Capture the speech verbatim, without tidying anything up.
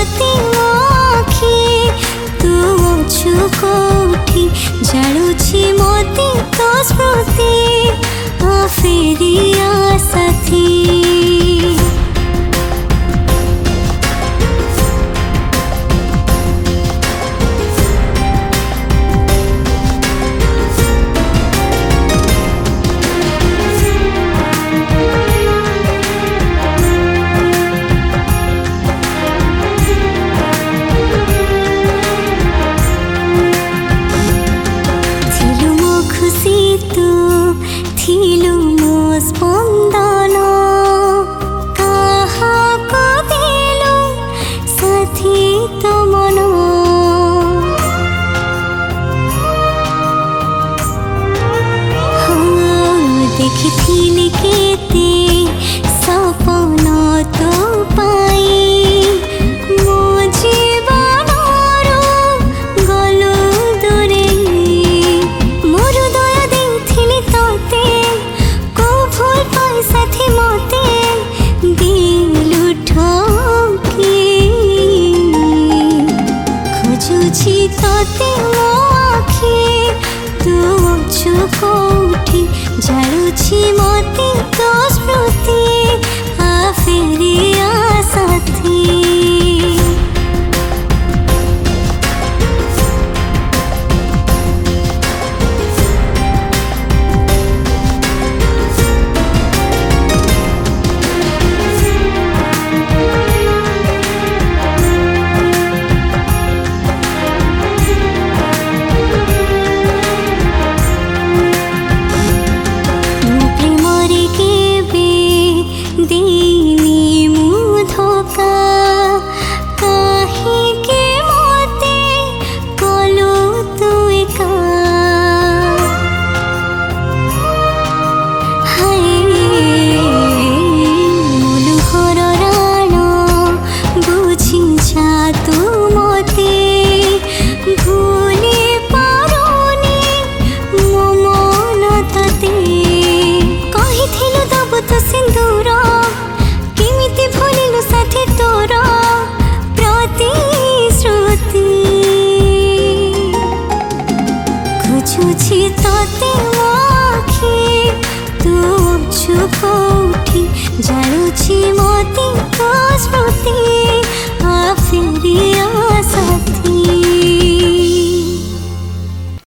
तोते मो आखि तू अछु कोठी जालुछि मोते तो स्मृति आ फेरिया साथी थिलु मो स्पंदन कहा को देलु साथी तो मन देखी थिली केते सपन तो पाई मो जीवन गलु दूरे मोर दया देथिली तोते को भूल पाई साथी मोते दिलु ठोकी खोजुछि तोते मो आखि तू अछु कोठी जालुछि मोते तो स्मृति आ फेरिया साथी खोजुछि तोते मो आखि तू अछु कोठी जालुछि मोते